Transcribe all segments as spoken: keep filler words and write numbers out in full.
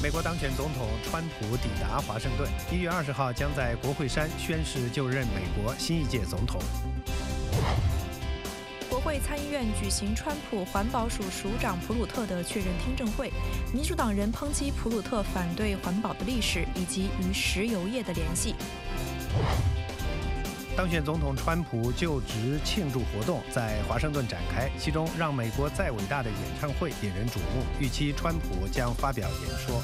美国当选总统川普抵达华盛顿，一月二十号将在国会山宣誓就任美国新一届总统。 国会参议院举行川普环保署署长普鲁特的确认听证会，民主党人抨击普鲁特反对环保的历史以及与石油业的联系。 当选总统川普就职庆祝活动在华盛顿展开，其中让美国再伟大的演唱会引人瞩目，预期川普将发表演说。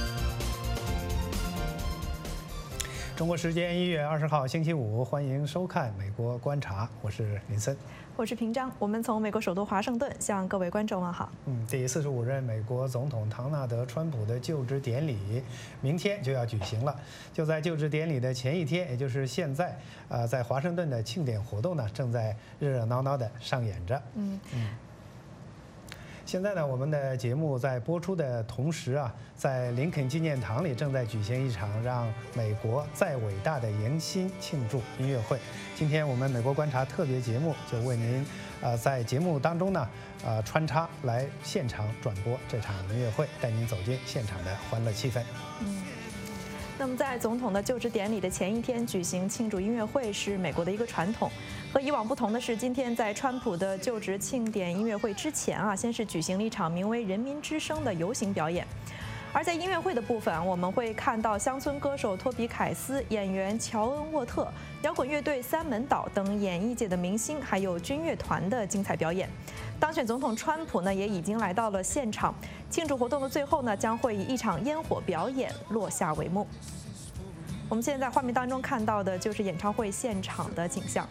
中国时间一月二十号星期五，欢迎收看《美国观察》，我是林森， 我是平章。我们从美国首都华盛顿向各位观众问好。 嗯，第四十五任美国总统唐纳德·川普的就职典礼明天就要举行了。就在就职典礼的前一天，也就是现在，呃，在华盛顿的庆典活动呢，正在热热闹闹的上演着。嗯嗯。现在呢，我们的节目在播出的同时啊，在林肯纪念堂里正在举行一场让美国再伟大的迎新庆祝音乐会。今天我们美国观察特别节目就为您，呃，在节目当中呢，呃，穿插来现场转播这场音乐会，带您走进现场的欢乐气氛。 嗯。那么，在总统的就职典礼的前一天举行庆祝音乐会是美国的一个传统。和以往不同的是，今天在川普的就职庆典音乐会之前啊，先是举行了一场名为“人民之声”的游行表演。而在音乐会的部分，我们会看到乡村歌手托比·凯斯、演员乔恩·沃特、摇滚乐队三门倒等演艺界的明星，还有军乐团的精彩表演。当选总统川普呢，也已经来到了现场。庆祝活动的最后呢，将会以一场烟火表演落下帷幕。我们现在在画面当中看到的就是演唱会现场的景象。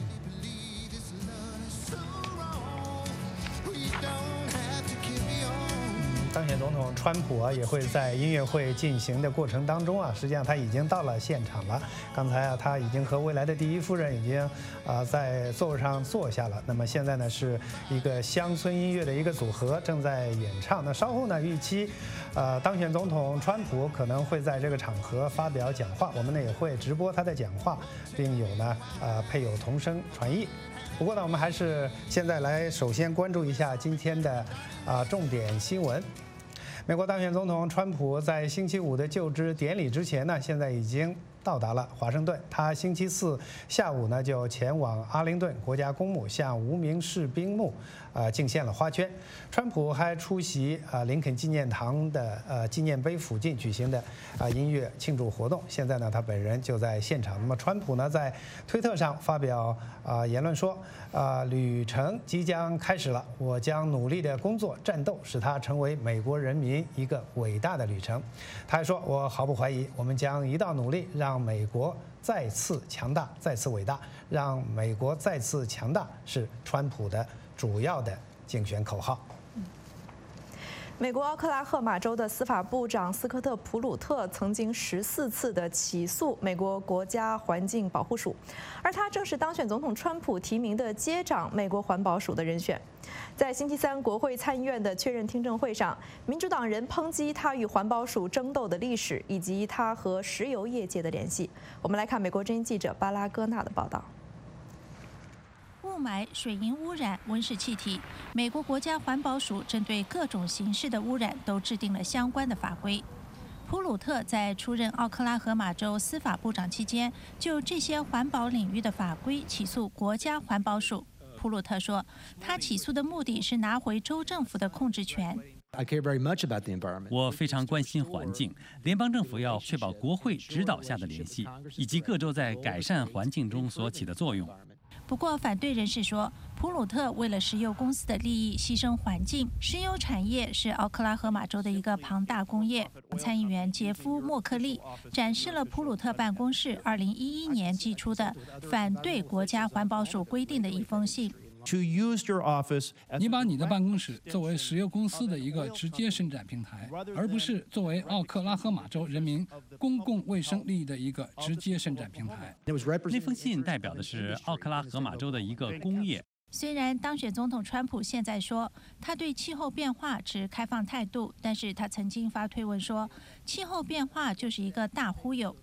当选总统川普啊，也会在音乐会进行的过程当中啊，实际上他已经到了现场了。刚才啊，他已经和未来的第一夫人已经啊在座位上坐下了。那么现在呢，是一个乡村音乐的一个组合正在演唱。那稍后呢，预期，呃，当选总统川普可能会在这个场合发表讲话，我们呢也会直播他的讲话，并有呢呃配有同声传译。不过呢，我们还是现在来首先关注一下今天的啊重点新闻。美国当选总统川普在星期五的就职典礼之前呢，现在已经到达了华盛顿。他星期四下午呢就前往阿灵顿国家公墓，向无名士兵墓呃敬献了花圈。川普还出席啊林肯纪念堂的呃纪念碑附近举行的啊音乐庆祝活动。现在呢，他本人就在现场。那么川普呢在推特上发表啊言论说啊旅程即将开始了，我将努力的工作战斗，使它成为美国人民一个伟大的旅程。他还说，我毫不怀疑，我们将一道努力让美国再次强大，再次伟大，让美国再次强大是川普的主要的竞选口号。 美国奥克拉荷马州的司法部长斯科特·普鲁特曾经十四次的起诉美国国家环境保护署，而他正是当选总统川普提名的接掌美国环保署的人选。在星期三国会参议院的确认听证会上，民主党人抨击他与环保署争斗的历史，以及他和石油业界的联系。我们来看美国之音记者巴拉戈纳的报道。 雾霾、水银污染、温室气体，美国国家环保署针对各种形式的污染都制定了相关的法规。普鲁特在出任奥克拉荷马州司法部长期间，就这些环保领域的法规起诉国家环保署。普鲁特说，他起诉的目的是拿回州政府的控制权。 我非常关心环境，联邦政府要确保国会指导下的联系，以及各州在改善环境中所起的作用。 不过，反对人士说，普鲁特为了石油公司的利益牺牲环境。石油产业是奥克拉荷马州的一个庞大工业。参议员杰夫·莫克利展示了普鲁特办公室二零一一年寄出的反对国家环保署规定的一封信。 你把你的办公室作为石油公司的一个直接伸展平台，而不是作为奥克拉荷马州人民公共卫生利益的一个直接伸展平台。 那封信代表的是奥克拉荷马州的一个工业。 虽然当选总统川普现在说他对气候变化持开放态度，但是他曾经发推文说气候变化就是一个大忽悠。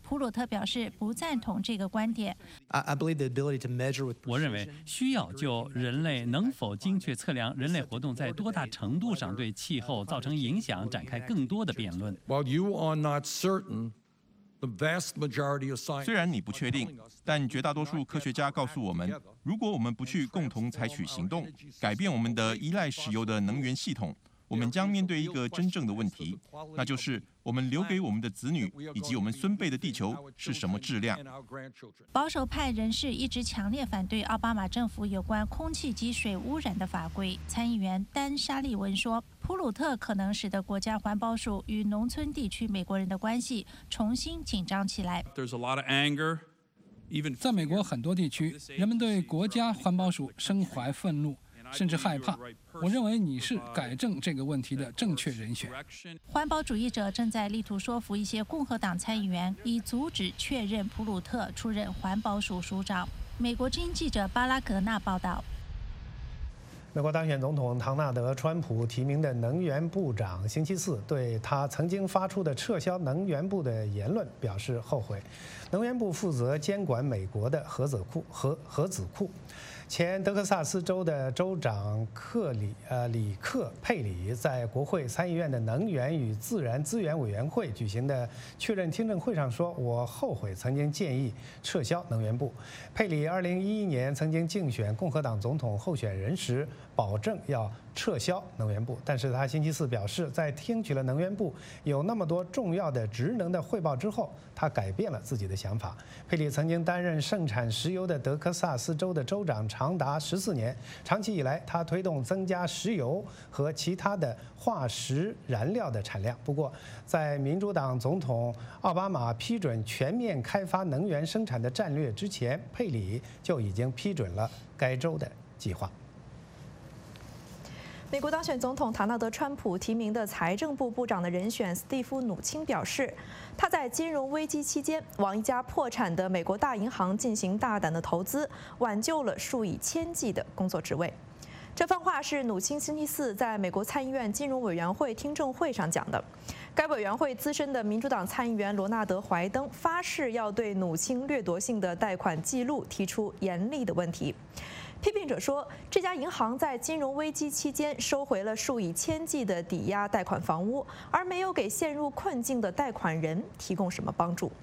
普鲁特表示不赞同这个观点。 我认为需要就人类能否精确测量人类活动在多大程度上对气候造成影响展开更多的辩论。 虽然你不确定，但绝大多数科学家告诉我们，如果我们不去共同采取行动，改变我们的依赖石油的能源系统，我们将面对一个真正的问题，那就是我们留给我们的子女以及我们孙辈的地球是什么质量。 保守派人士一直强烈反对奥巴马政府有关空气及水污染的法规。参议员丹·沙利文说，普鲁特可能使得国家环保署与农村地区美国人的关系重新紧张起来。 在美国很多地区，人们对国家环保署深怀愤怒，甚至害怕。我认为你是改正这个问题的正确人选。 环保主义者正在力图说服一些共和党参议员，以阻止确认普鲁特出任环保署署长。美国之音记者巴拉格纳报道。 美国当选总统唐纳德·川普提名的能源部长星期四对他曾经发出的撤销能源部的言论表示后悔。能源部负责监管美国的核子库核核子库。前德克萨斯州的州长克里呃里克佩里在国会参议院的能源与自然资源委员会举行的确认听证会上说：“我后悔曾经建议撤销能源部。”佩里二零一一年曾经竞选共和党总统候选人时，保证要撤销能源部，但是他星期四表示，在听取了能源部有那么多重要的职能的汇报之后，他改变了自己的想法。佩里曾经担任盛产石油的德克萨斯州的州长长达十四年，长期以来他推动增加石油和其他的化石燃料的产量。不过，在民主党总统奥巴马批准全面开发能源生产的战略之前，佩里就已经批准了该州的计划。 美国当选总统唐纳德·川普提名的财政部部长的人选斯蒂夫·努钦表示，他在金融危机期间往一家破产的美国大银行进行大胆的投资，挽救了数以千计的工作职位。这番话是努钦星期四在美国参议院金融委员会听证会上讲的。该委员会资深的民主党参议员罗纳德·怀登发誓要对努钦掠夺性的贷款记录提出严厉的问题。批评者说，这家银行在金融危机期间收回了数以千计的抵押贷款房屋，而没有给陷入困境的贷款人提供什么帮助。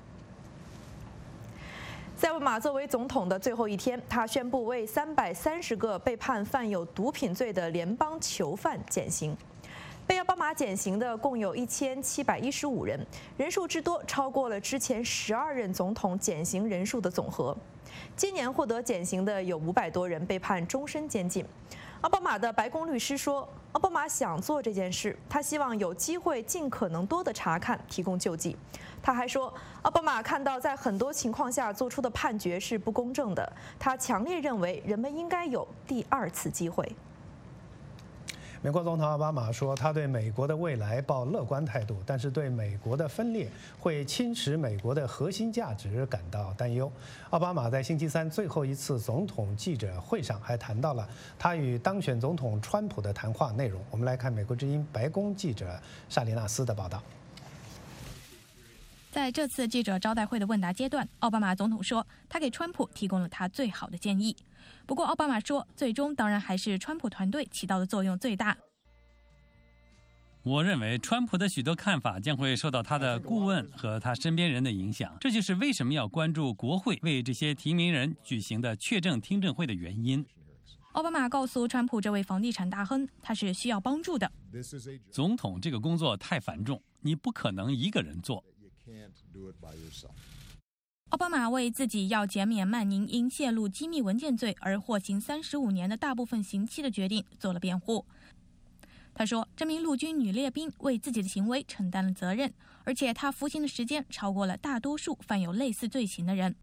在奥巴马作为总统的最后一天，他宣布为三百三十个被判犯有毒品罪的联邦囚犯减刑。被奥巴马减刑的共有一千七百一十五人，人数之多超过了之前十二任总统减刑人数的总和。今年获得减刑的有五百多人被判终身监禁。奥巴马的白宫律师说，奥巴马想做这件事，他希望有机会尽可能多的查看，提供救济。他还说，奥巴马看到在很多情况下做出的判决是不公正的，他强烈认为人们应该有第二次机会。 美国总统奥巴马说，他对美国的未来抱乐观态度，但是对美国的分裂会侵蚀美国的核心价值感到担忧。奥巴马在星期三最后一次总统记者会上还谈到了他与当选总统川普的谈话内容。我们来看美国之音白宫记者莎莉纳斯的报道。 在这次记者招待会的问答阶段，奥巴马总统说，他给川普提供了他最好的建议。不过，奥巴马说，最终当然还是川普团队起到的作用最大。 我认为，川普的许多看法将会受到他的顾问和他身边人的影响，这就是为什么要关注国会为这些提名人举行的确证听证会的原因。 奥巴马告诉川普这位房地产大亨，他是需要帮助的。 总统这个工作太繁重，你不可能一个人做。 奥巴马为自己要减免曼宁因泄露机密文件罪而获刑三十五年的大部分刑期的决定做了辩护。他说，这名陆军女列兵为自己的行为承担了责任，而且她服刑的时间超过了大多数犯有类似罪行的人。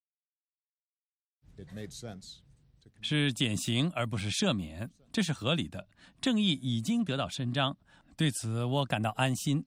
是减刑而不是赦免，这是合理的。正义已经得到伸张，对此我感到安心。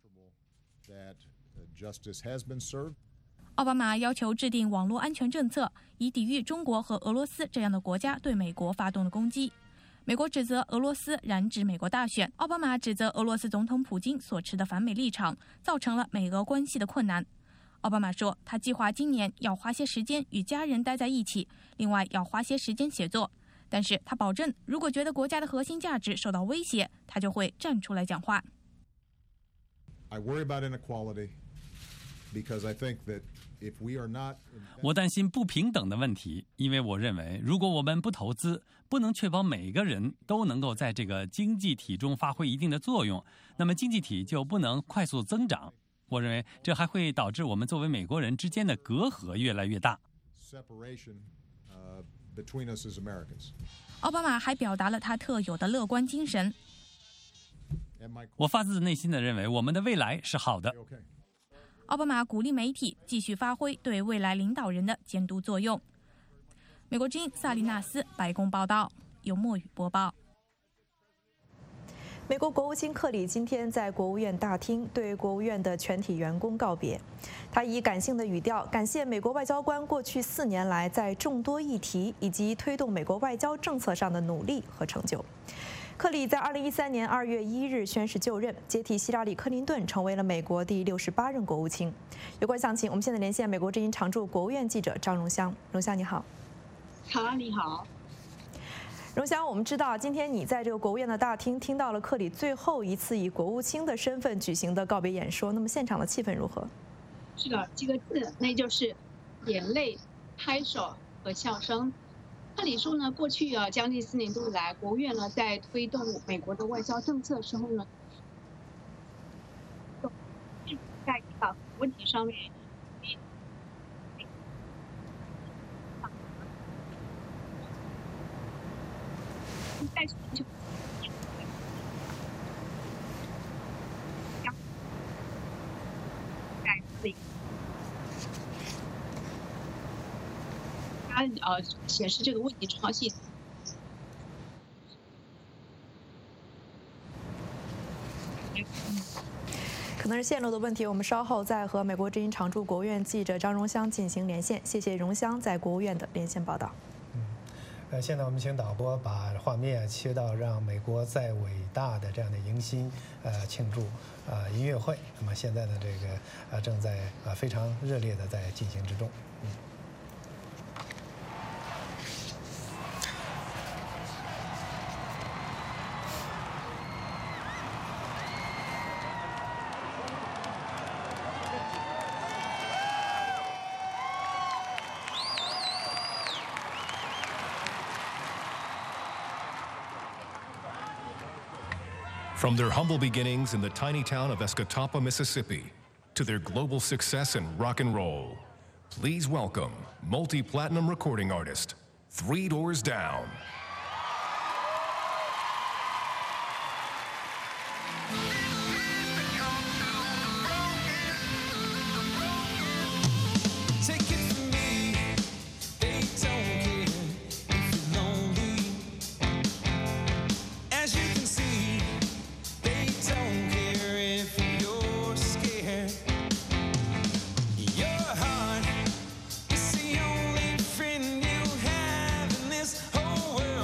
奥巴马要求制定网络安全政策，以抵御中国和俄罗斯这样的国家对美国发动的攻击。美国指责俄罗斯染指美国大选，奥巴马指责俄罗斯总统普京所持的反美立场造成了美俄关系的困难。 奥巴马说，他计划今年要花些时间与家人待在一起，另外要花些时间写作。但是他保证，如果觉得国家的核心价值受到威胁，他就会站出来讲话。 I worry about inequality because I think that if we are not 我担心不平等的问题，因为我认为，如果我们不投资，不能确保每个人都能够在这个经济体中发挥一定的作用，那么经济体就不能快速增长。我认为这还会导致我们作为美国人之间的隔阂越来越大。 奥巴马还表达了他特有的乐观精神。 我发自内心地认为我们的未来是好的。 奥巴马鼓励媒体继续发挥对未来领导人的监督作用。美国之音萨利纳斯白宫报道，由墨雨播报。 美国国务卿克里今天在国务院大厅对国务院的全体员工告别，他以感性的语调感谢美国外交官过去四年来在众多议题以及推动美国外交政策上的努力和成就。克里在二零一三年二月一日宣誓就任，接替希拉里·克林顿，成为了美国第六十八任国务卿。有关详情，我们现在连线美国之音常驻国务院记者张荣香。荣香，你好。 好，你好。 荣香，我们知道今天你在这个国务院的大厅听到了克里最后一次以国务卿的身份举行的告别演说，那么现场的气氛如何？ 是的，几个字，那就是眼泪、拍手和笑声。克里说呢，过去啊将近四年多以来，国务院呢在推动美国的外交政策的时候呢，在一个问题上面。在寻求改革，他呃显示这个问题重要性。 可能是线路的问题，我们稍后再和美国之音常驻国务院记者张荣香进行连线。谢谢荣香在国务院的连线报道。 呃，现在我们请导播把画面切到让美国在伟大的这样的迎新呃庆祝呃音乐会。那么现在的这个呃正在呃非常热烈的在进行之中。嗯。 From their humble beginnings in the tiny town of Escatawpa, Mississippi, to their global success in rock and roll, please welcome multi-platinum recording artist, Three Doors Down. Your heart is the only friend you have in this whole world.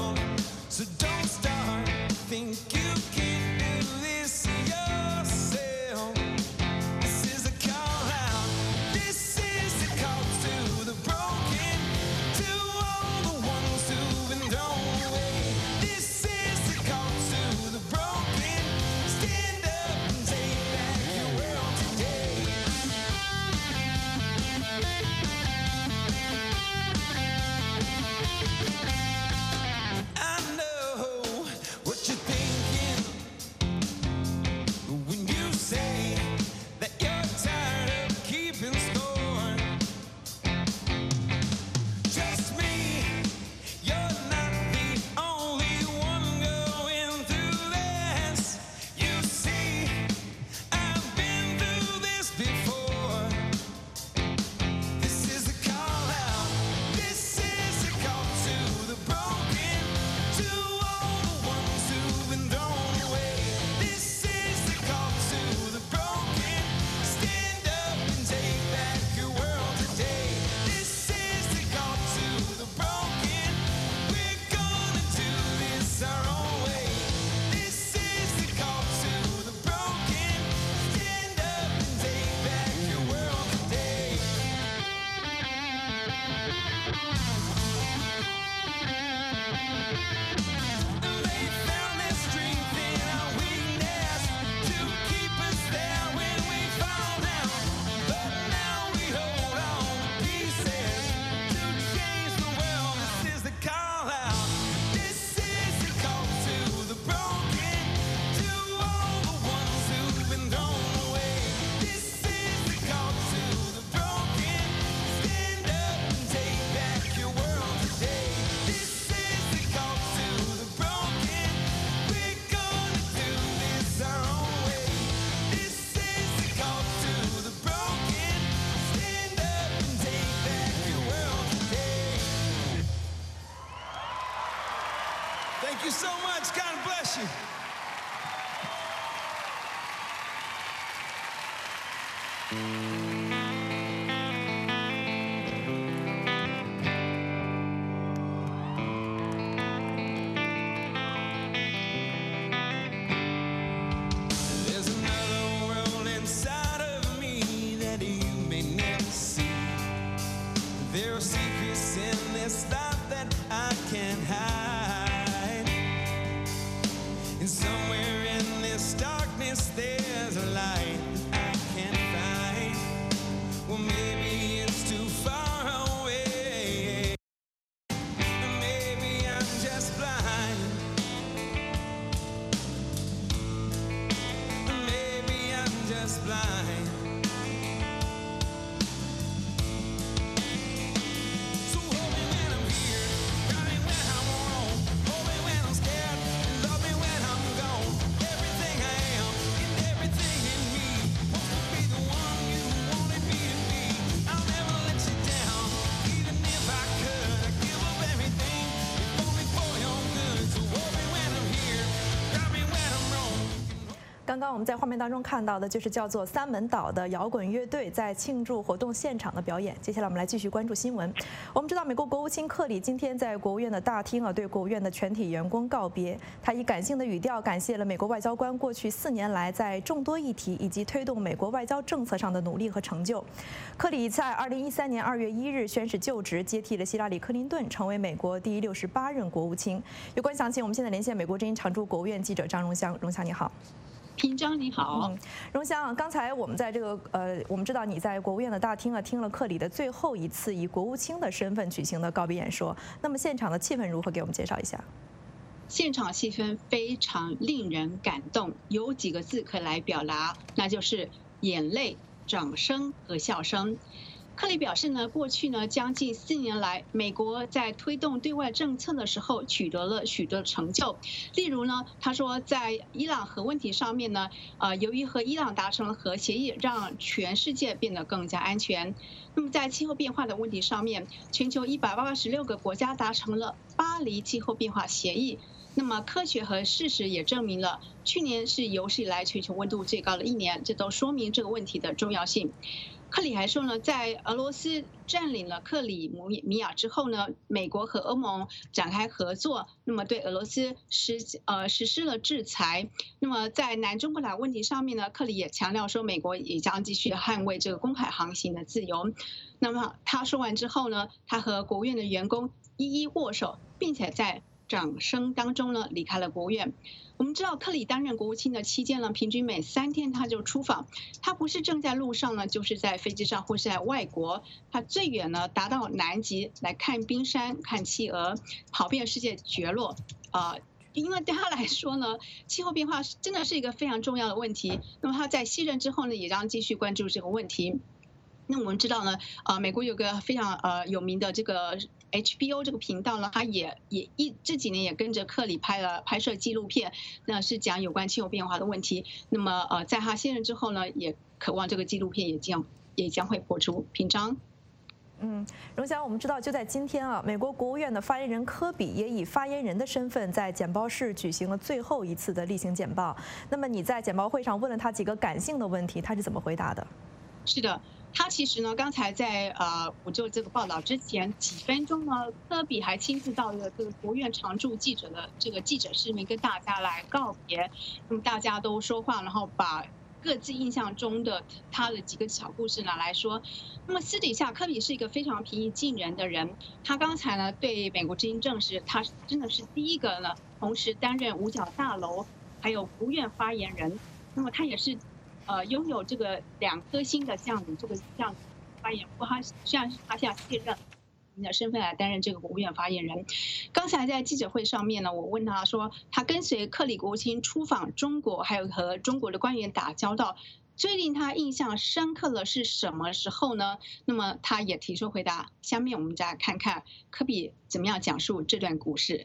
刚刚我们在画面当中看到的就是叫做三门岛的摇滚乐队在庆祝活动现场的表演。接下来我们来继续关注新闻。我们知道，美国国务卿克里今天在国务院的大厅啊，对国务院的全体员工告别。他以感性的语调感谢了美国外交官过去四年来在众多议题以及推动美国外交政策上的努力和成就。克里在二零一三年二月一日宣誓就职，接替了希拉里·克林顿，成为美国第六十八任国务卿。有关详情，我们现在连线美国之音常驻国务院记者张荣香。荣香，你好。 平章你好， 嗯，荣香，刚才我们在这个呃，我们知道你在国务院的大厅啊，听了克里的最后一次以国务卿的身份举行的告别演说。那么现场的气氛如何？给我们介绍一下。 现场气氛非常令人感动，有几个字可以来表达，那就是眼泪、掌声和笑声。克里表示呢，过去呢将近四年来，美国在推动对外政策的时候取得了许多成就。例如呢，他说在伊朗核问题上面呢，呃，由于和伊朗达成了核协议，让全世界变得更加安全。那么在气候变化的问题上面，全球一百八十六个国家达成了巴黎气候变化协议。那么科学和事实也证明了，去年是有史以来全球温度最高的一年，这都说明这个问题的重要性。克里还说呢，在俄罗斯占领了克里米亚之后呢，美国和欧盟展开合作，那么对俄罗斯实呃实施了制裁。那么在南中国海问题上面呢，克里也强调说，美国也将继续捍卫这个公海航行的自由。那么他说完之后呢，他和国务院的员工一一握手，并且在掌声当中呢离开了国务院。我们知道克里担任国务卿的期间呢，平均每三天他就出访，他不是正在路上呢，就是在飞机上或是在外国。他最远呢达到南极来看冰山、看企鹅，跑遍世界角落。呃，因为对他来说呢，气候变化真的是一个非常重要的问题。那么他在卸任之后呢，也将继续关注这个问题。那我们知道呢，呃，美国有个非常呃有名的这个 H B O 这个频道呢，它也也一这几年也跟着克里拍了拍摄纪录片，那是讲有关气候变化的问题。那么呃，在他卸任之后呢，也渴望这个纪录片也将也将会播出。平章。 嗯，荣祥，我们知道就在今天啊，美国国务院的发言人科比也以发言人的身份在简报室举行了最后一次的例行简报。那么你在简报会上问了他几个感性的问题，他是怎么回答的？ 是的。他其实呢，刚才在呃，我做这个报道之前几分钟呢，科比还亲自到了这个国务院常驻记者的这个记者室里面跟大家来告别。那么大家都说话，然后把各自印象中的他的几个小故事拿来说。那么私底下，科比是一个非常平易近人的人。他刚才呢对美国之音证实，他真的是第一个呢同时担任五角大楼还有国务院发言人。那么他也是。呃，拥有这个两颗星的这样的这个这样发言，不过他虽然是他现在卸任你的身份来担任这个国务院发言人。刚才在记者会上面呢，我问他说，他跟随克里国务卿出访中国，还有和中国的官员打交道，最令他印象深刻的是什么时候呢？那么他也提出回答。下面我们再来看看科比怎么样讲述这段故事。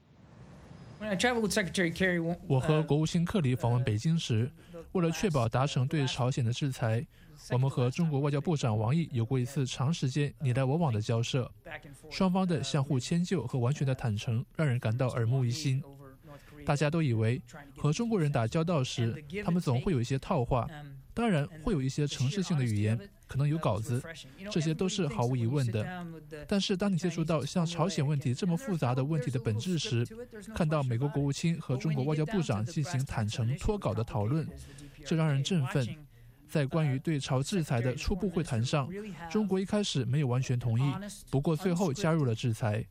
我和国务卿克里访问北京时，为了确保达成对朝鲜的制裁，我们和中国外交部长王毅有过一次长时间你来我往的交涉，双方的相互迁就和完全的坦诚让人感到耳目一新。 大家都以为和中国人打交道时，他们总会有一些套话，当然会有一些程式性的语言，可能有稿子，这些都是毫无疑问的。但是当你接触到像朝鲜问题这么复杂的问题的本质时，看到美国国务卿和中国外交部长进行坦诚脱稿的讨论，这让人振奋。在关于对朝制裁的初步会谈上，中国一开始没有完全同意，不过最后加入了制裁。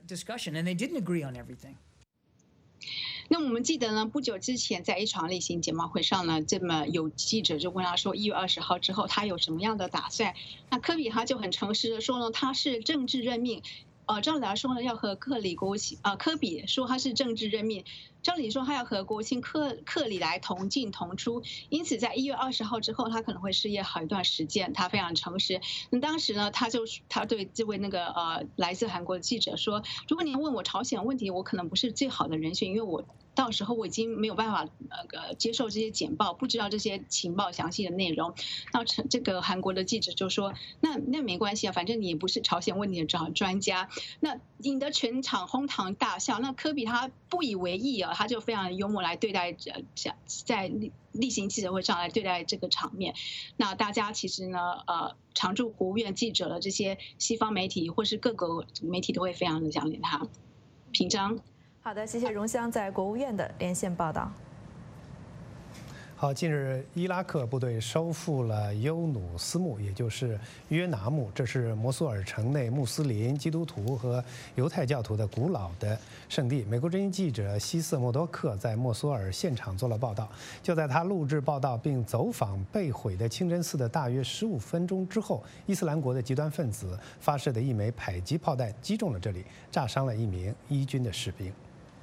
那我们记得呢，不久之前在一场例行简报会上呢，这么有记者就问他说，一月二十号之后他有什么样的打算？那科比他就很诚实的说呢，他是政治任命。呃，照理来说呢，要和克里国务卿啊，科比说他是政治任命，照理说他要和国务卿克克里来同进同出，因此在一月二十号之后，他可能会失业好一段时间。他非常诚实。那当时呢，他就他对这位那个呃来自韩国的记者说，如果您问我朝鲜问题，我可能不是最好的人选，因为我到时候我已经没有办法呃接受这些简报，不知道这些情报详细的内容。那这个韩国的记者就说，那那没关系啊，反正你也不是朝鲜问题的专专家。那引得全场哄堂大笑。那科比他不以为意啊，他就非常幽默来对待在在例行记者会上来对待这个场面。那大家其实呢，呃，常驻国务院记者的这些西方媒体或是各个媒体都会非常的想念他。平章。 好的，谢谢荣香在国务院的连线报道。 好，近日伊拉克部队收复了尤努斯木，也就是约拿木，这是摩苏尔城内穆斯林、基督徒和犹太教徒的古老的圣地。美国之音记者希瑟莫多克在莫苏尔现场做了报道。就在他录制报道并走访被毁的清真寺的大约十五分钟之后，伊斯兰国的极端分子发射的一枚迫击炮弹击中了这里，炸伤了一名伊军的士兵。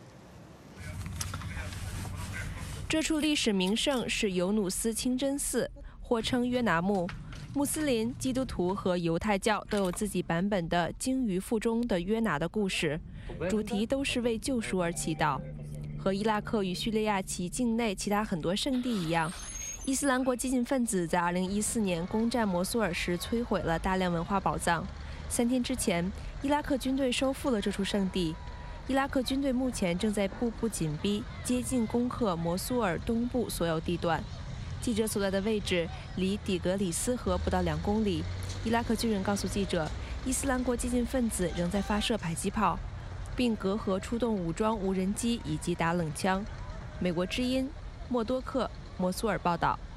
这处历史名胜是尤努斯清真寺，或称约拿木。穆斯林、基督徒和犹太教都有自己版本的鲸鱼腹中的约拿的故事，主题都是为救赎而祈祷。和伊拉克与叙利亚其境内其他很多圣地一样，伊斯兰国激进分子在二零一四年攻占摩苏尔时摧毁了大量文化宝藏。三天之前，伊拉克军队收复了这处圣地。伊拉克军队目前正在步步紧逼，接近攻克摩苏尔东部所有地段。记者所在的位置离底格里斯河不到两公里。伊拉克军人告诉记者，伊斯兰国激进分子仍在发射迫击炮，并隔河出动武装无人机以及打冷枪。美国之音默多克摩苏尔报道。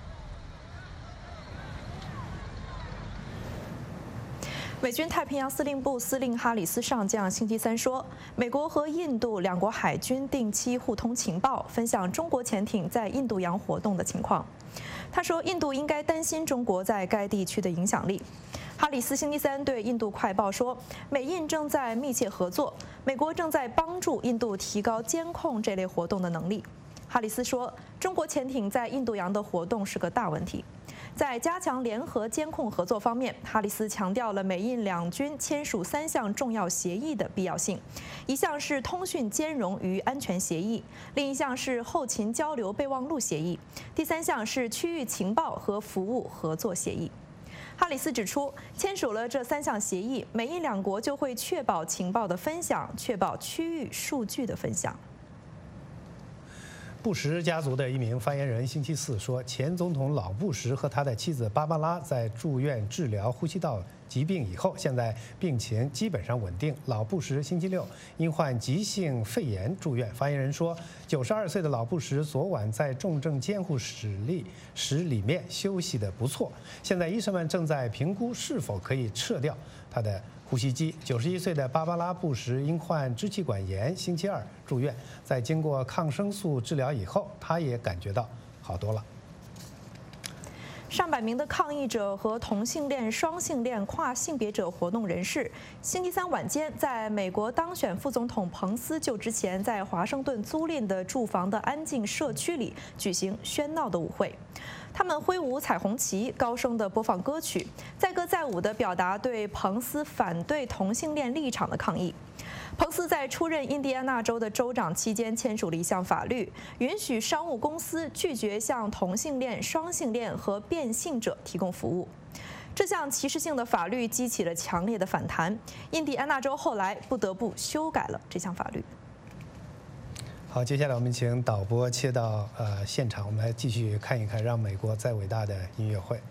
美军太平洋司令部司令哈里斯上将星期三说，美国和印度两国海军定期互通情报，分享中国潜艇在印度洋活动的情况。他说，印度应该担心中国在该地区的影响力。哈里斯星期三对印度快报说，美印正在密切合作，美国正在帮助印度提高监控这类活动的能力。哈里斯说，中国潜艇在印度洋的活动是个大问题。在加强联合监控合作方面，哈里斯强调了美印两军签署三项重要协议的必要性，一项是通讯兼容与安全协议，另一项是后勤交流备忘录协议，第三项是区域情报和服务合作协议。哈里斯指出，签署了这三项协议，美印两国就会确保情报的分享，确保区域数据的分享。 布什家族的一名发言人星期四说，前总统老布什和他的妻子芭芭拉在住院治疗呼吸道疾病以后，现在病情基本上稳定。老布什星期六因患急性肺炎住院。发言人说，九十二岁的老布什昨晚在重症监护室里室里面休息得不错，现在医生们正在评估是否可以撤掉他的呼吸机。九十一岁的芭芭拉·布什因患支气管炎，星期二住院，在经过抗生素治疗以后，他也感觉到好多了。 上百名的抗议者和同性恋、双性恋、跨性别者活动人士，星期三晚间在美国当选副总统彭斯就职前，在华盛顿租赁的住房的安静社区里举行喧闹的舞会。他们挥舞彩虹旗，高声地播放歌曲，载歌载舞地表达对彭斯反对同性恋立场的抗议。彭斯在出任印第安纳州的州长期间签署了一项法律，允许商务公司拒绝向同性恋、双性恋和变性者提供服务。这项歧视性的法律激起了强烈的反弹，印第安纳州后来不得不修改了这项法律。 好，接下来我们请导播切到呃现场，我们来继续看一看《让美国再伟大》的音乐会。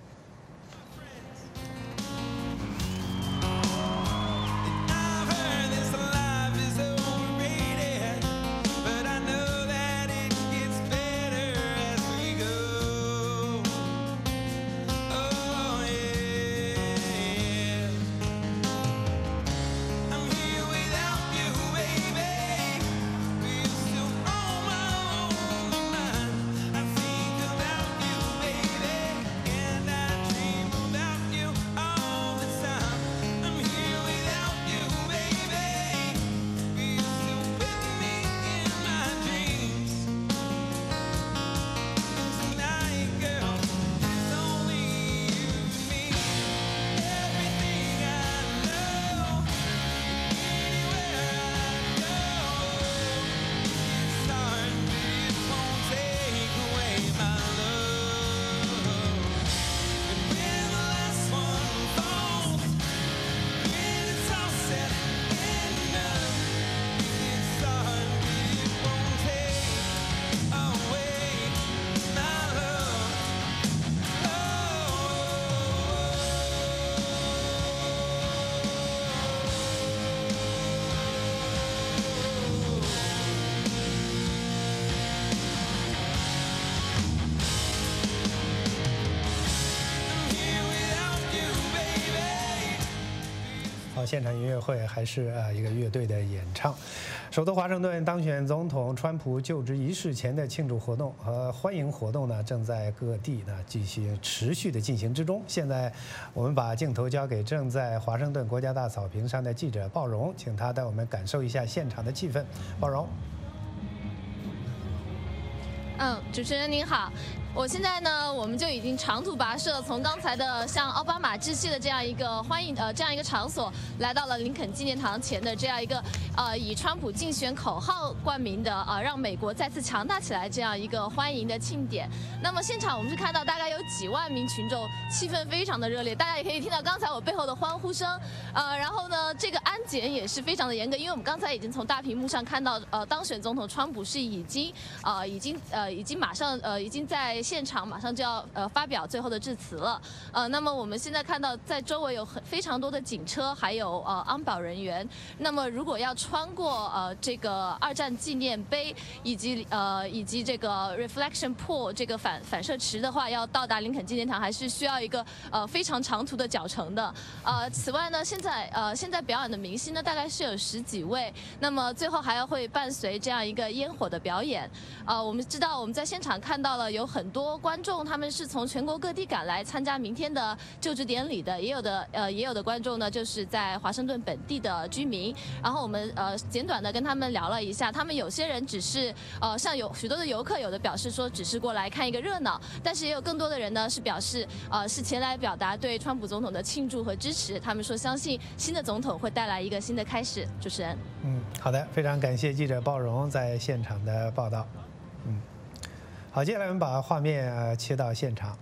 现场音乐会还是呃一个乐队的演唱。首都华盛顿当选总统川普就职仪式前的庆祝活动和欢迎活动呢，正在各地呢进行持续的进行之中。现在我们把镜头交给正在华盛顿国家大草坪上的记者鲍荣，请他带我们感受一下现场的气氛。鲍荣。 嗯，主持人您好。我现在呢，我们就已经长途跋涉，从刚才的向奥巴马致谢的这样一个欢迎呃这样一个场所，来到了林肯纪念堂前的这样一个呃以川普竞选口号冠名的呃让美国再次强大起来这样一个欢迎的庆典。那么现场我们是看到大概有几万名群众，气氛非常的热烈，大家也可以听到刚才我背后的欢呼声。呃，然后呢，这个安检也是非常的严格，因为我们刚才已经从大屏幕上看到，呃，当选总统川普是已经呃已经呃已经马上呃已经在现场马上就要呃发表最后的致辞了，呃，那么我们现在看到在周围有很非常多的警车，还有呃安保人员。那么如果要穿过呃这个二战纪念碑以及呃以及这个 reflection pool 这个反反射池的话，要到达林肯纪念堂还是需要一个呃非常长途的脚程的。呃，此外呢，现在呃现在表演的明星呢大概是有十几位，那么最后还要会伴随这样一个烟火的表演。呃，我们知道我们在现场看到了有很多观众，他们是从全国各地赶来参加明天的就职典礼的，也有的呃也有的观众呢就是在华盛顿本地的居民。然后我们呃简短的跟他们聊了一下，他们有些人只是呃像有许多的游客，有的表示说只是过来看一个热闹，但是也有更多的人呢是表示呃是前来表达对川普总统的庆祝和支持。他们说相信新的总统会带来一个新的开始。主持人， 嗯，好的，非常感谢记者鲍荣在现场的报道。嗯，好，接下来我们把画面呃切到现场。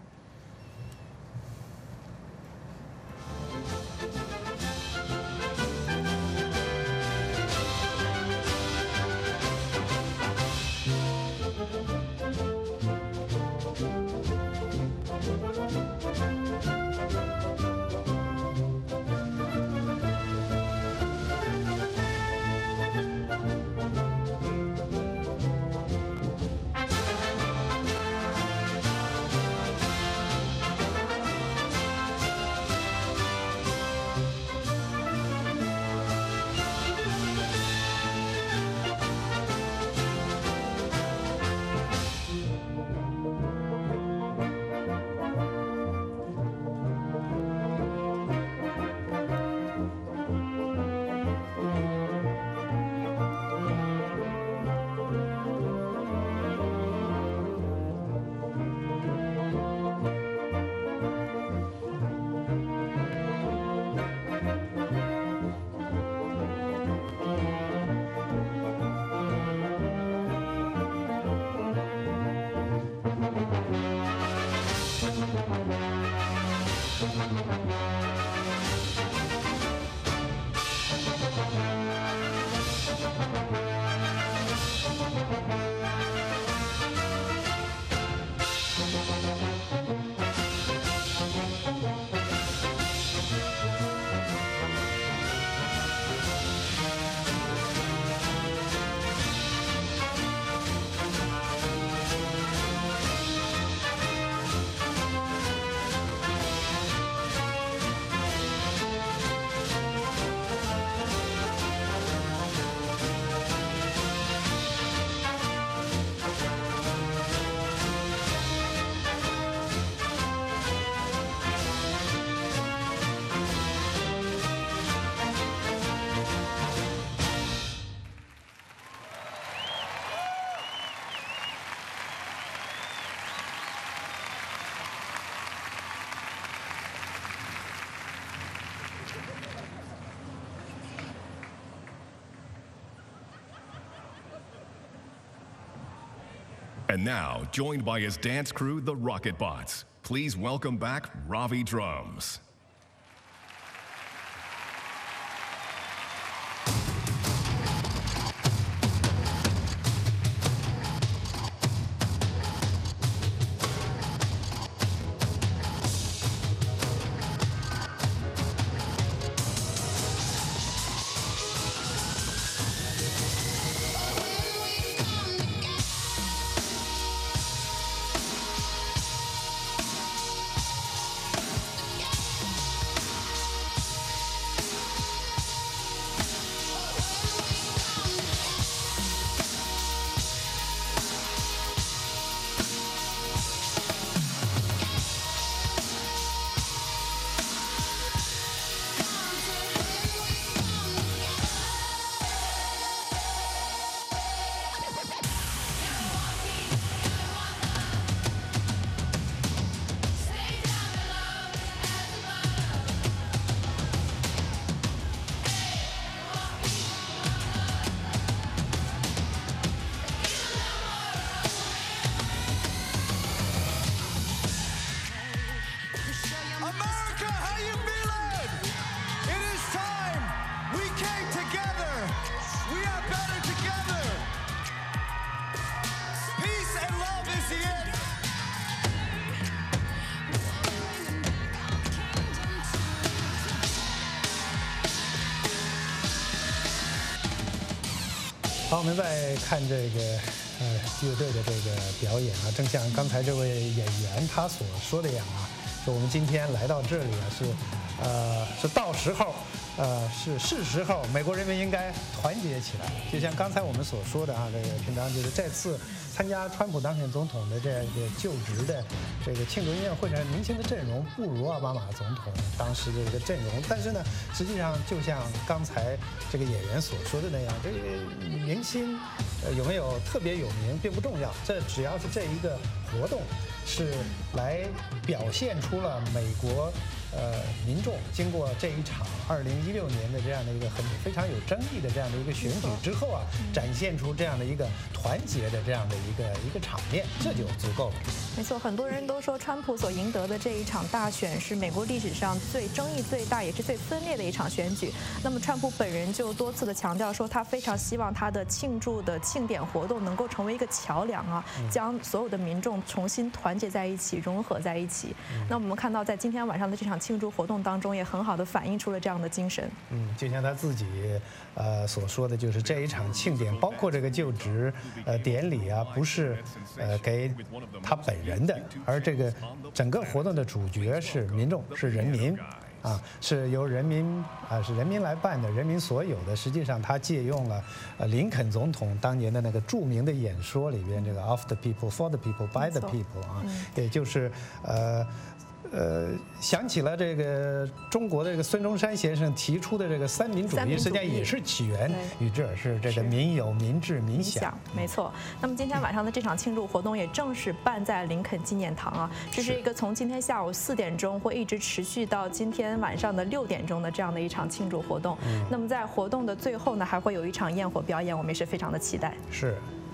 And now, joined by his dance crew, the Rocketbots, please welcome back Ravi Drums. 好，我们再看这个呃乐队的这个表演啊，正像刚才这位演员他所说的样啊，说我们今天来到这里啊，是呃是到时候，呃是是时候，美国人民应该团结起来。就像刚才我们所说的啊，这个平常就是这次参加川普当选总统的这个就职的这个庆祝音乐会上，明星的阵容不如奥巴马总统当时的这个阵容，但是呢，实际上就像刚才这个演员所说的那样，这个明星呃有没有特别有名并不重要，这只要是这一个活动是来表现出了美国呃民众经过这一场二零一六年的这样的一个很非常有争议的这样的一个选举之后啊，展现出这样的一个团结的这样的一个一个场面，这就足够了。 没错，很多人都说川普所赢得的这一场大选是美国历史上最争议最大也是最分裂的一场选举。那么川普本人就多次的强调说，他非常希望他的庆祝的庆典活动能够成为一个桥梁啊，将所有的民众重新团结在一起，融合在一起。那我们看到在今天晚上的这场庆祝活动当中，也很好的反映出了这样的精神。 嗯，就像他自己呃所说的，就是这一场庆典，包括这个就职呃典礼啊，不是呃给他本人的，而这个整个活动的主角是民众，是人民。啊，是由人民啊，是人民来办的，人民所有的。实际上，他借用了呃林肯总统当年的那个著名的演说里边，这个 "of the people, for the people, by the people" 啊，也就是呃。呃，想起了这个中国的这个孙中山先生提出的这个三民主义，实际上也是起源于这，是这个民有、民治、民享。 没错。那么今天晚上的这场庆祝活动也正是办在林肯纪念堂啊，这是一个从今天下午四点钟会一直持续到今天晚上的六点钟的这样的一场庆祝活动。嗯、那么在活动的最后呢，还会有一场焰火表演，我们也是非常的期待。 是。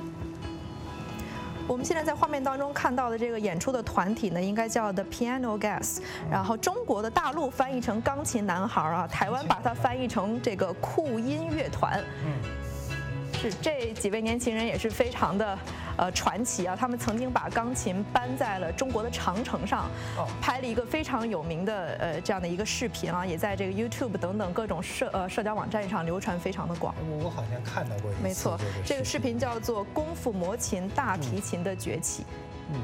我们现在在画面当中看到的这个演出的团体呢，应该叫 The Piano Guys， 然后中国的大陆翻译成钢琴男孩啊，台湾把它翻译成这个酷音乐团。是这几位年轻人也是非常的呃传奇啊，他们曾经把钢琴搬在了中国的长城上，拍了一个非常有名的呃这样的一个视频啊，也在这个 YouTube 等等各种社呃社交网站上流传非常的广。 我我好像看到过一次。 没错，这个视频叫做《功夫魔琴大提琴的崛起》。嗯。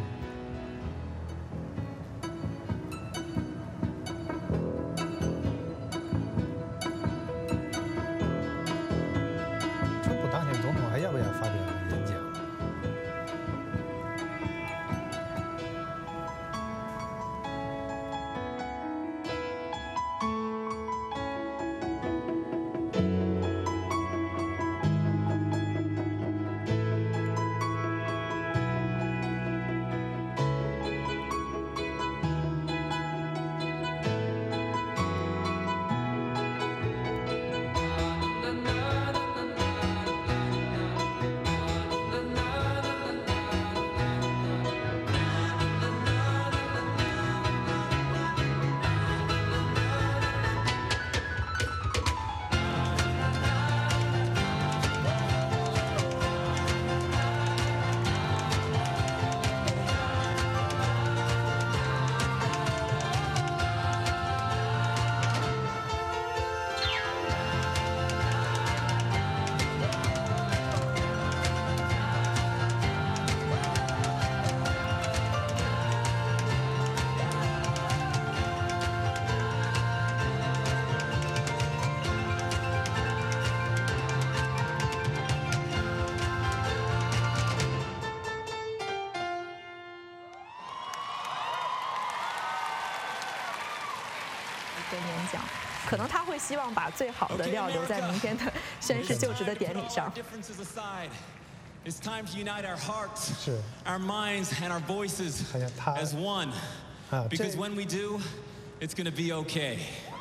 跟演讲，可能他会希望把最好的料留在明天的宣誓就职的典礼上。 It's time to unite our hearts, 是 our minds, and our voices 好像他 as one. 啊，这 Because when we do, it's going to be okay.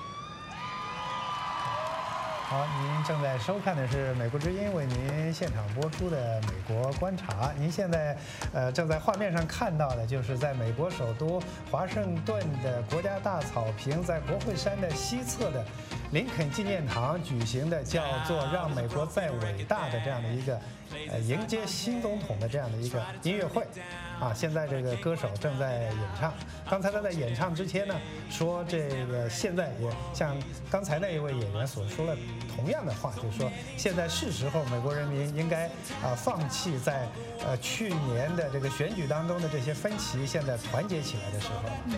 好，您正在收看的是美国之音为您现场播出的《美国观察》。您现在呃正在画面上看到的就是在美国首都华盛顿的国家大草坪，在国会山的西侧的林肯纪念堂举行的叫做“让美国再伟大”的这样的一个呃迎接新总统的这样的一个音乐会。啊，现在这个歌手正在演唱。刚才他在演唱之前呢，说这个现在也像刚才那一位演员所说了同样的话，就是说现在是时候美国人民应该啊放弃在呃去年的这个选举当中的这些分歧，现在团结起来的时候。嗯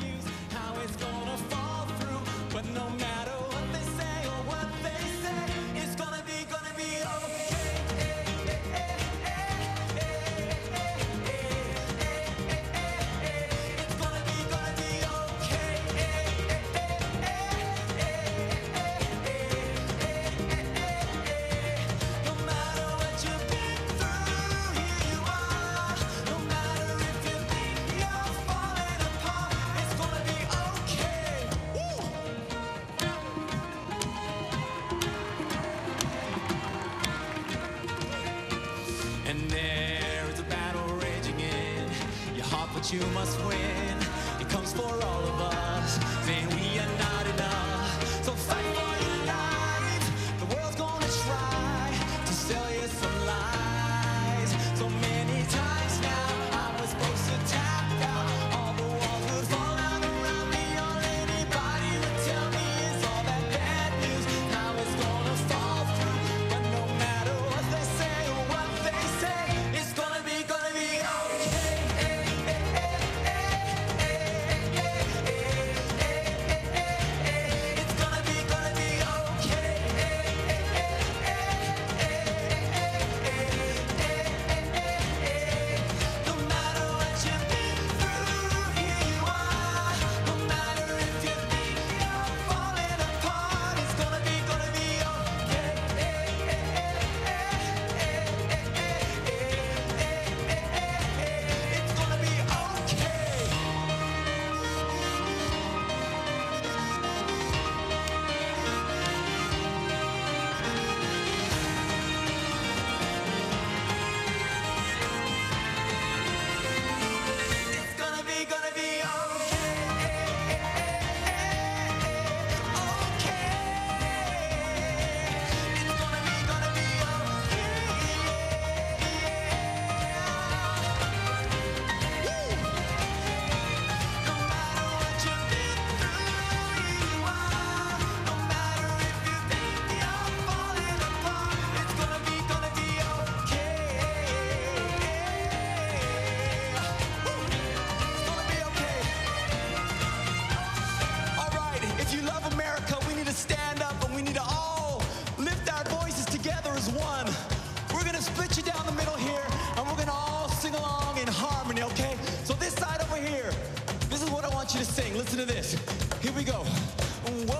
You must win. It comes for all of us. Saying we are not enough. So fight for your life. The world's gonna try to sell you some lies. So many times now I was supposed to tap out. All the walls would fall down around me. All anybody would tell me is all that bad news. Now it's gonna fall through. But no matter what they say or what they say, it's gonna be, gonna be okay. Listen to this. Here we go. Whoa,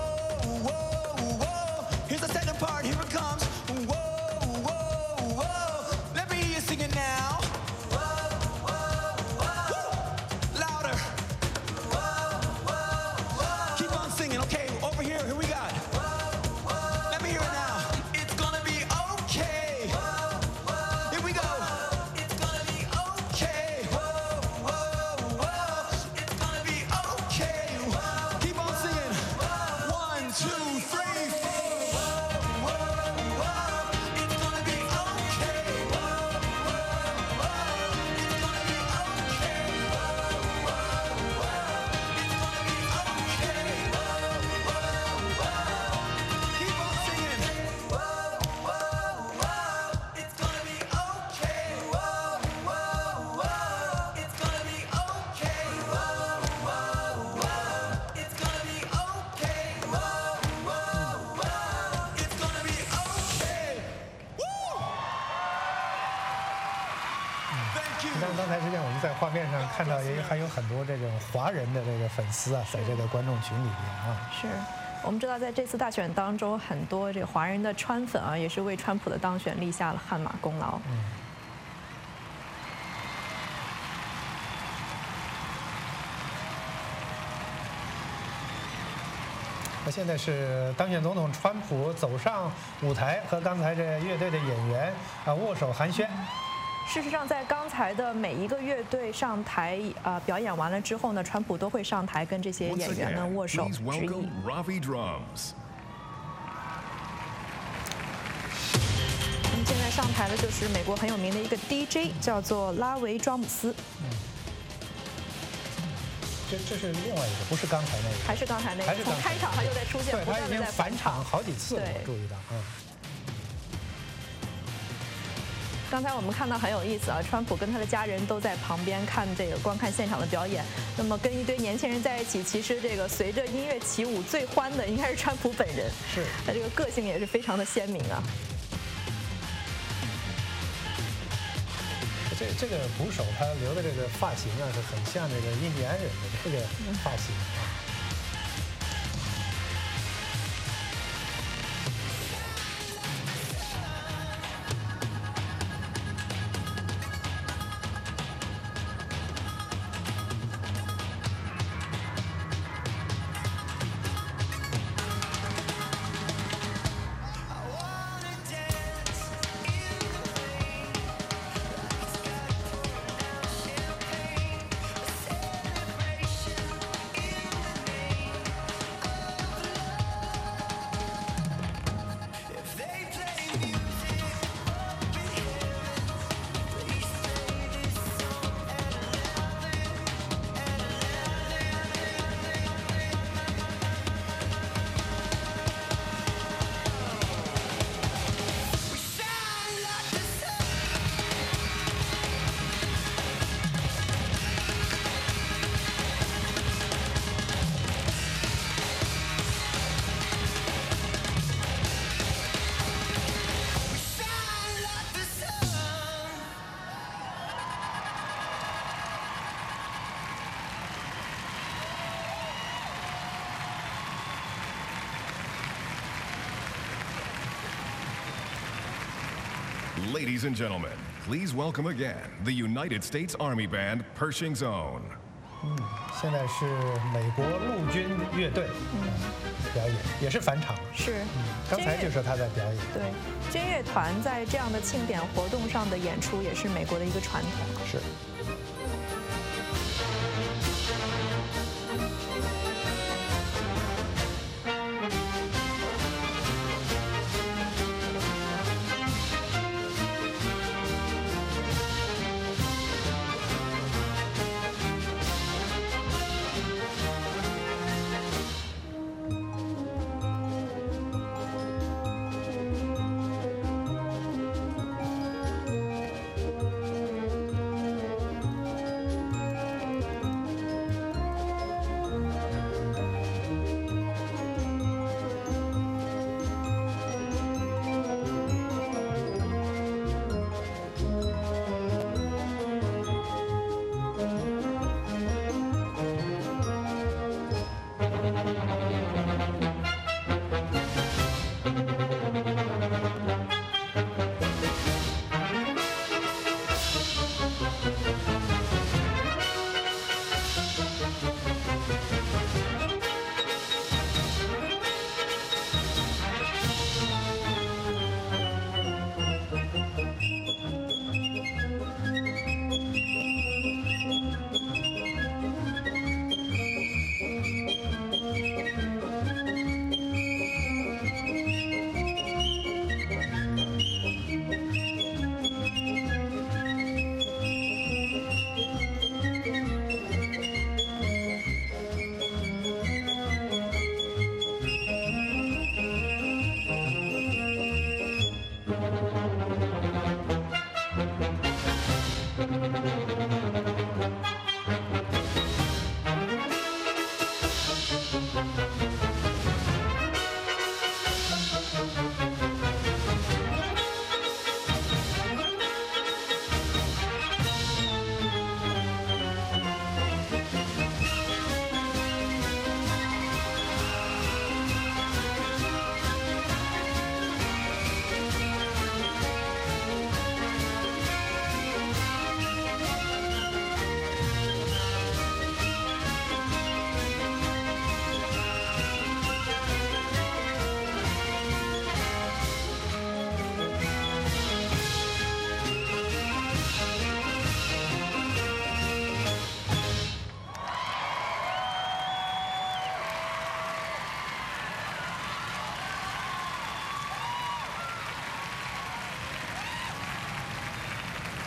whoa, whoa. Here's the second part. Here it comes. Whoa, whoa, whoa. Let me hear you sing it now. Whoa, whoa, whoa. Louder. Whoa, whoa, whoa. Keep on singing. Okay, over here. Here we got. Whoa, whoa. Let me hear it now. It's gonna be okay. Whoa, whoa. Here we go. It's gonna be okay. Whoa, whoa, whoa. It's gonna be okay. Keep on singing. 画面上看到也还有很多这种华人的这个粉丝啊，在这个观众群里边啊。 是。我们知道，在这次大选当中，很多这个华人的川粉啊，也是为川普的当选立下了汗马功劳。 嗯。那现在是当选总统川普走上舞台，和刚才这乐队的演员啊握手寒暄。 事实上，在刚才的每一个乐队上台啊、呃、表演完了之后呢，川普都会上台跟这些演员呢握手致意。我们现在上台的就是美国很有名的一个 D J， 叫做拉维·庄姆斯。 嗯，这这是另外一个，不是刚才那个， 还是刚才那个，从开场他就在出现， 对，他已经返场好几次了，我注意到，嗯。 刚才我们看到很有意思啊，川普跟他的家人都在旁边看这个观看现场的表演。那么跟一堆年轻人在一起，其实这个随着音乐起舞最欢的应该是川普本人， 是他这个个性也是非常的鲜明啊。 这这个鼓手他留的这个发型啊，是很像这个印第安人的这个发型啊。 Ladies and gentlemen, please welcome again the United States Army Band Pershing Zone. 嗯，现在是美国陆军乐队表演，也是返场。 是， 嗯，刚才就是他在表演。 对，军乐团在这样的庆典活动上的演出，也是美国的一个传统。 是。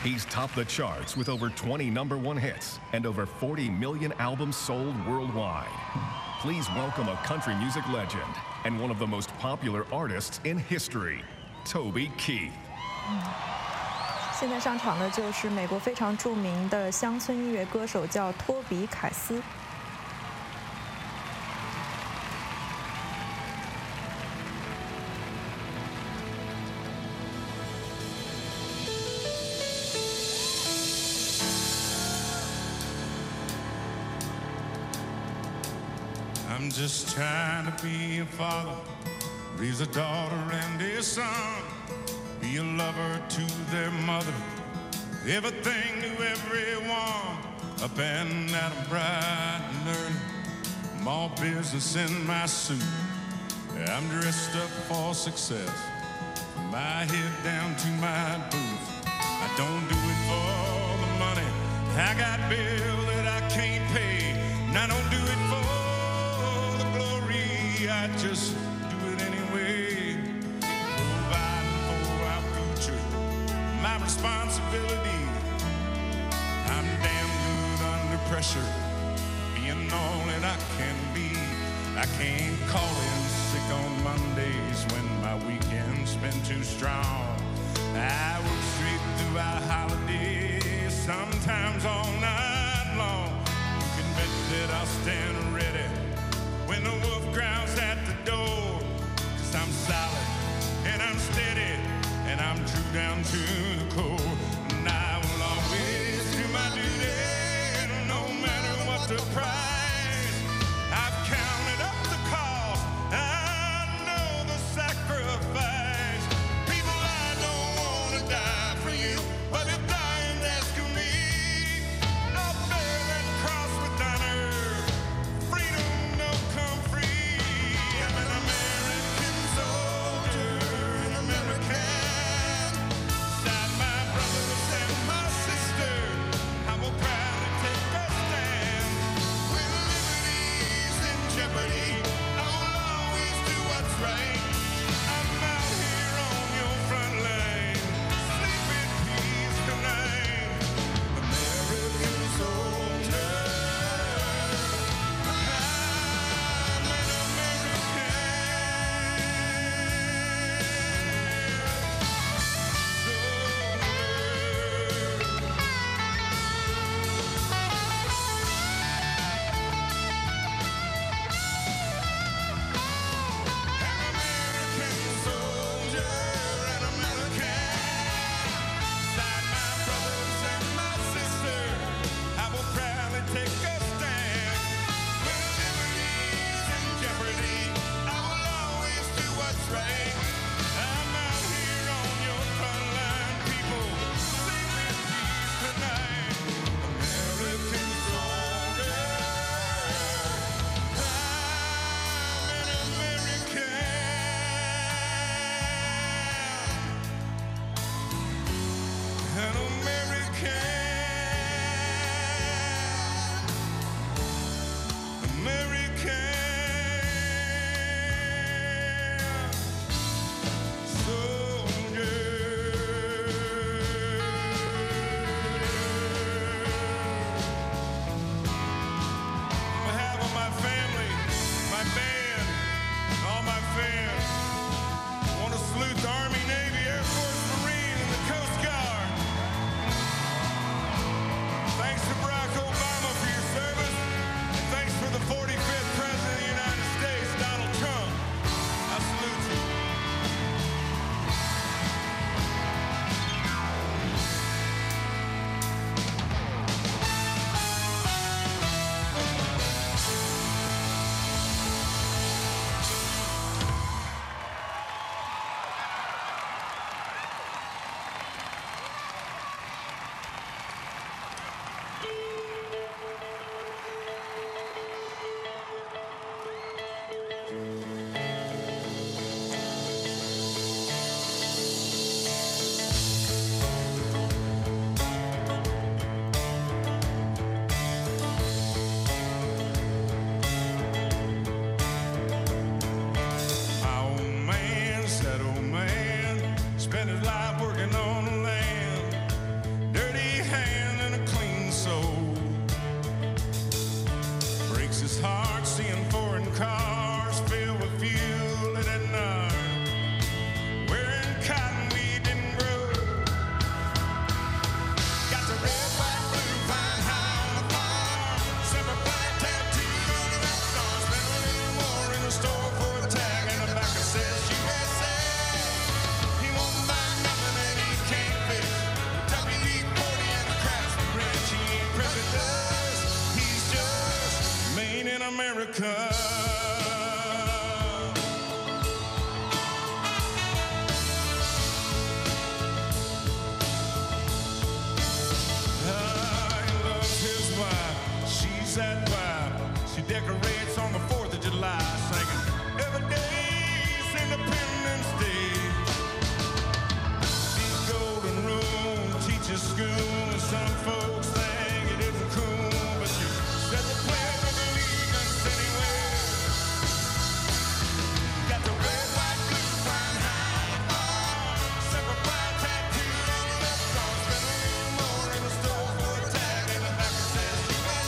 He's topped the charts with over twenty number one hits and over forty million albums sold worldwide. Please welcome a country music legend and one of the most popular artists in history, Toby Keith. 现在上场的就是美国非常著名的乡村音乐歌手，叫托比·凯斯。 I'm just trying to be a father, raise a daughter and a son, be a lover to their mother, everything to everyone, up and at 'em bright and early. I'm all business in my suit, I'm dressed up for success, from my head down to my boots. I don't do it for the money, I got bills that I can't pay, and I don't do it for I just do it anyway, providing for our future, my responsibility. I'm damn good under pressure, being all that I can be. I can't call in sick on Mondays when my weekend's been too strong. I work straight through our holidays, sometimes all night long. You can bet that I'll stand ready when the wolf growls at the door, 'cause I'm solid and I'm steady and I'm true down to the core, and I will always do my duty no matter what the price. I've counted up the cost, I know the sacrifice. People, I don't want to die for you, but if dying's asking me, I'll bear that cross with honor. Freedom will come free. I'm an American soldier, an American. Beside my brothers and my sister, I will proudly take a stand. We America. That vibe. She decorates on the fourth of July, singing every day's Independence Day. These golden rule teaches school, and some folks think it isn't cool, but you said the pledge of allegiance anyway. Got the red, white, blue, flying high, separate pride tattooed on the left arm, spent a little more in the store for a tag in the back that says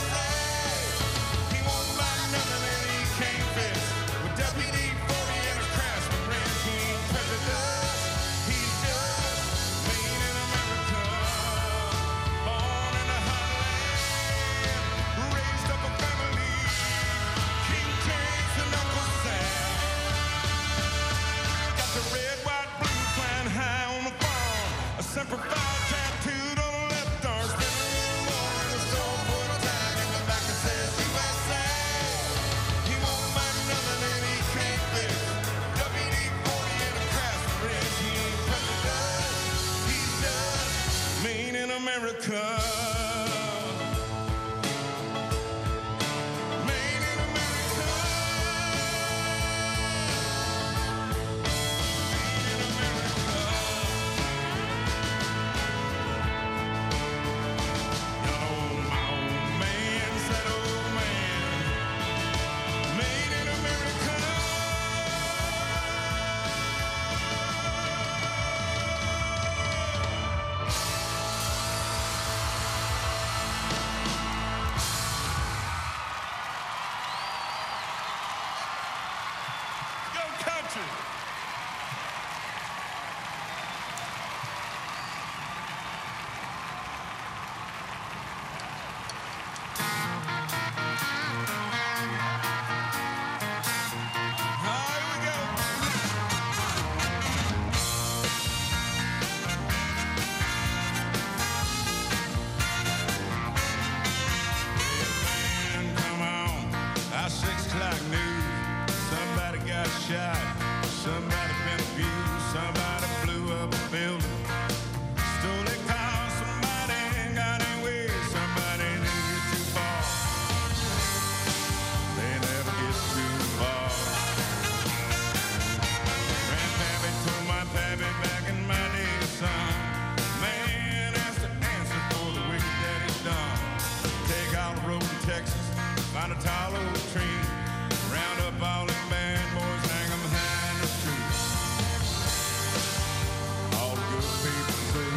Deputy forty and a Craftsman ranch, he ain't prejudice, he's just made in America. Born in a heartland, raised up a family, King James and Uncle Sam. Got the red, white, blue flying high on the farm, a Semper Fi tattooed on the left arm, spent a little more in the store for a tag in the back that says U S A. He won't mind nothing and he can't fix. W D forty and a Craftsman ranch, he ain't prejudice, he's just made in America. Made in America. Made in America. Got old, my old man, said old man, made in America. Go country. Here we go. Man, come on. Our six o'clock news. Somebody got shot. Somebody been abused. Somebody blew up a building. Stole a car. Somebody ain't got any way. Somebody didn't get too far. They never get too far. Grandpappy told my pappy back in my day, son, man has to answer for the wicked that he's done. Take out a road in Texas, find a tall old tree, round up all them bad boys, hang them high in the street. All the good people say,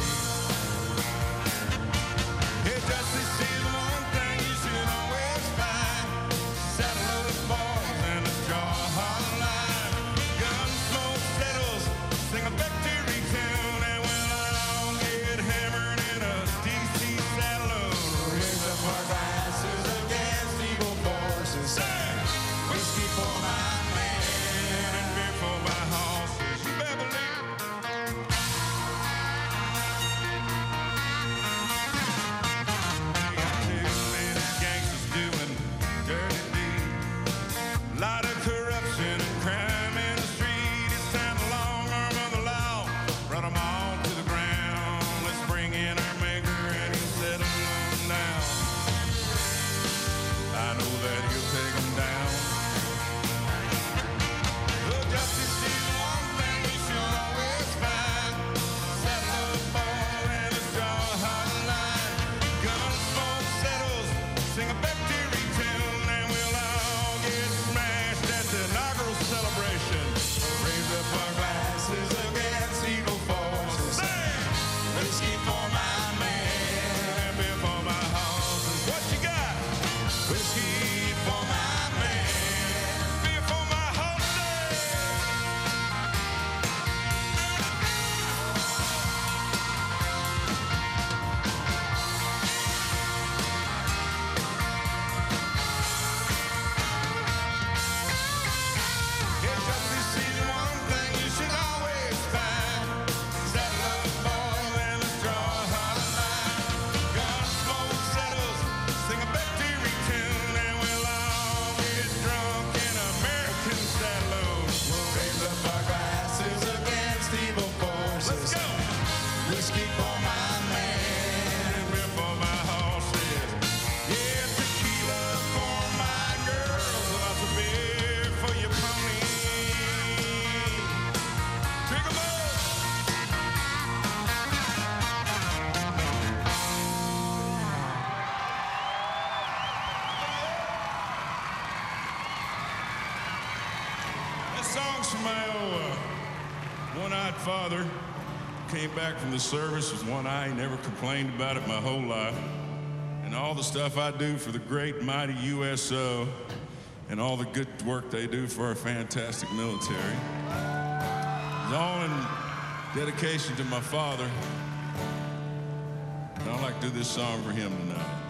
hey, Justice is one thing you should always find. Saddle of the boys and a jaw hard line. Gun smoke settles, sing a victory tune, and we'll all get hammered in a D C saddle. Raise up our glasses against evil forces. songs from my old uh, one-eyed father. Came back from the service with one eye, never complained about it my whole life. And all the stuff I do for the great and mighty U S O and all the good work they do for our fantastic military. It's all in dedication to my father. And I'd like to do this song for him tonight.